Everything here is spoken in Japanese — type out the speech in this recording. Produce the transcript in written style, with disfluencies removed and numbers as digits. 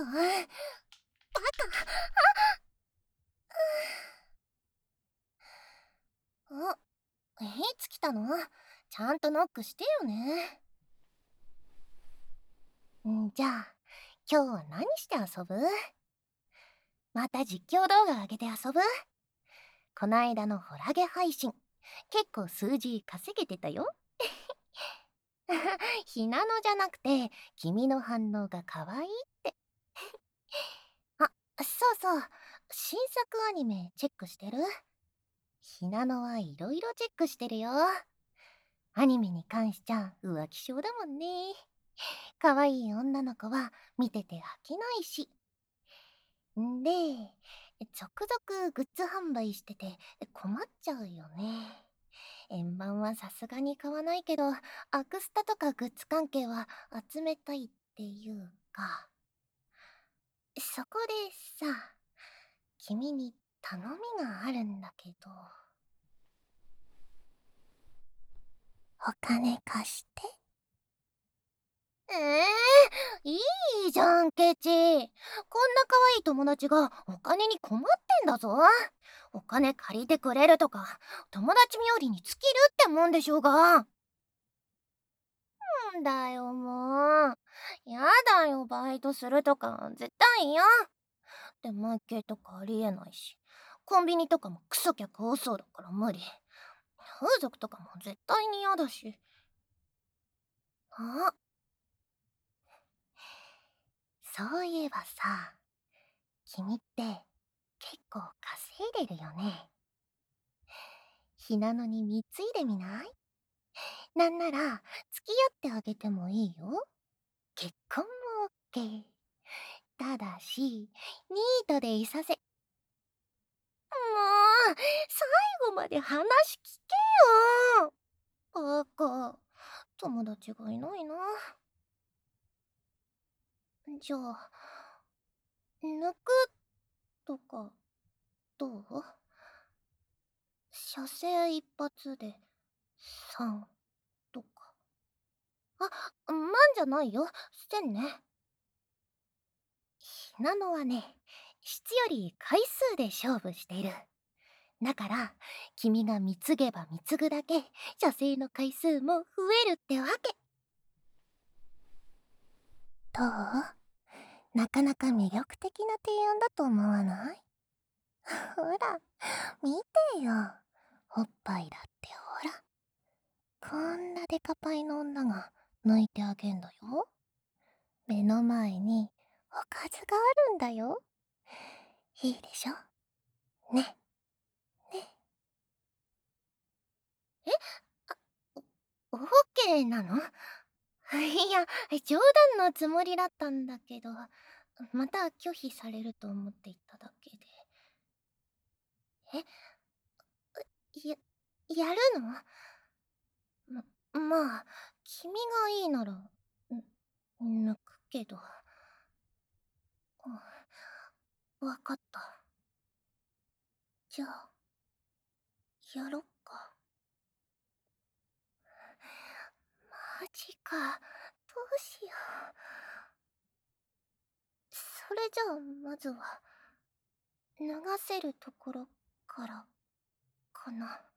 バカ。いつ来たの？ちゃんとノックしてよね。じゃあ、今日は何して遊ぶ？また実況動画上げて遊ぶ？こないだのホラゲ配信、結構数字稼げてたよ。ひなのじゃなくて、君の反応が可愛いって。あ、そうそう。新作アニメチェックしてる？ひなのはいろいろチェックしてるよ。アニメに関しちゃ浮気性だもんね。可愛い女の子は見てて飽きないし。んで、続々グッズ販売してて困っちゃうよね。円盤はさすがに買わないけど、アクスタとかグッズ関係は集めたいっていうか。そこでさ、君に頼みがあるんだけど。お金貸して。いいじゃん、ケチ。こんな可愛い友達がお金に困ってんだぞ。お金借りてくれるとか、友達冥利に尽きるってもんでしょうが。んだよ、もう。やだよ、バイトするとか、絶対嫌。で、マイケイとかありえないし。コンビニとかもクソ客多そうだから無理。風俗とかも絶対に嫌だし。あ、そういえばさ、君って結構稼いでるよね。ひなのに貢いでみない？なんなら付き合ってあげてもいいよ。結婚も OK。ただし、ニートでいさせ。もう、最後まで話聞けよ。バカ、友達がいないな。じゃあ、抜くとか、どう？射精一発で3とか。あ、万じゃないよ。1000ね。ひなのはね、質より回数で勝負している。だから、君が貢げば貢ぐだけ、射精の回数も増えるってわけ。どう？なかなか魅力的な提案だと思わない？ほら、見てよ。おっぱいだってほら。こんなデカパイの女が抜いてあげんだよ。目の前におかずがあるんだよ。いいでしょ？ね、ね。え、オッケーなの？いや、冗談のつもりだったんだけど、また拒否されると思って言っただけで。え、や、やるの？まあ、君がいいなら、抜くけど。わかった。じゃあ、やろっか。マジか。どうしよう。それじゃあ、まずは、脱がせるところから、かな。